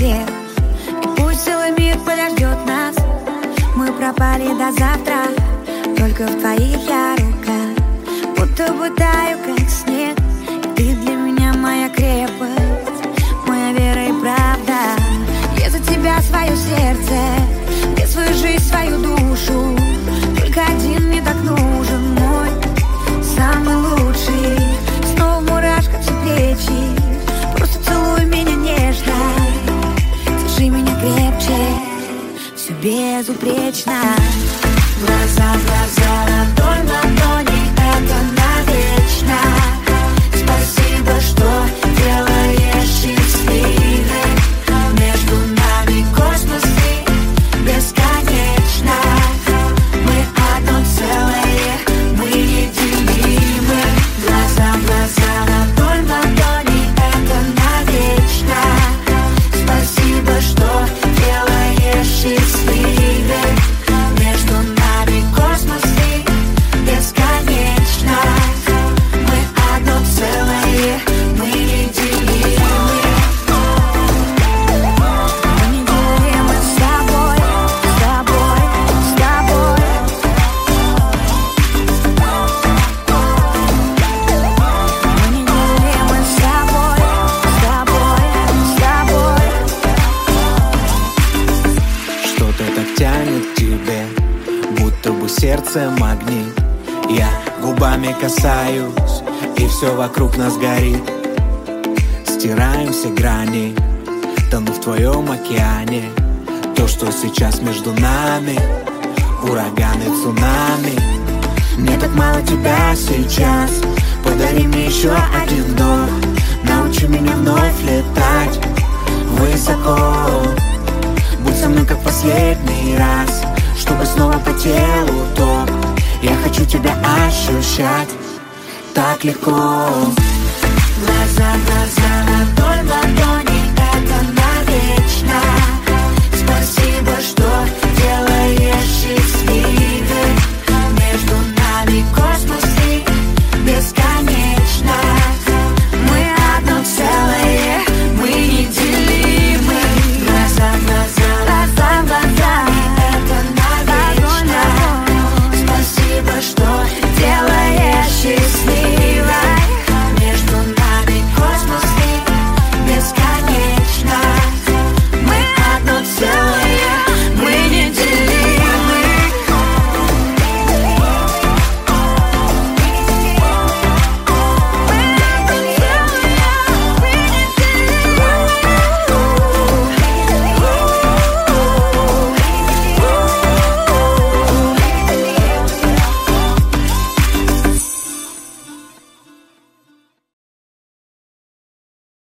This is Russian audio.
свет, и пусть целый мир подождет нас. Мы пропали до завтра, только в твоих я руках. Будто бы таю, как снег, и ты для меня моя крепость, моя вера и правда. Я за тебя свое сердце, я свою жизнь, свою душу. Только один мне так нужен, мой самый лучший. Снова мурашка все плечи, просто целуй меня нежно, держи меня крепче, все безупречно. Глаза в глаза, ладонь в ладони, это навечно. Спасибо, что делаешь счастливой. Между нами космос и бесконечно. Мы одно целое, мы неделимы. Глаза в глаза, ладонь в ладони, это навечно. Спасибо, что делаешь счастливой. Между нами космос и бесконечно. Мы одно целое, мы неделимы. Мы неделимы с тобой, с тобой, с тобой. Мы неделимы с тобой, с тобой, с тобой. Что-то так тянет к тебе, будто бы сердце магнит. Я губами касаюсь, и все вокруг нас горит. Стираем все грани, тону в твоем океане. То, что сейчас между нами, ураганы, цунами. Мне так мало тебя сейчас, подари мне еще один вдох. Научи меня вновь летать высоко. Будь со мной как последний раз, чтобы снова по телу ток. Я хочу тебя ощущать так легко. Глаза в глаза, ладонь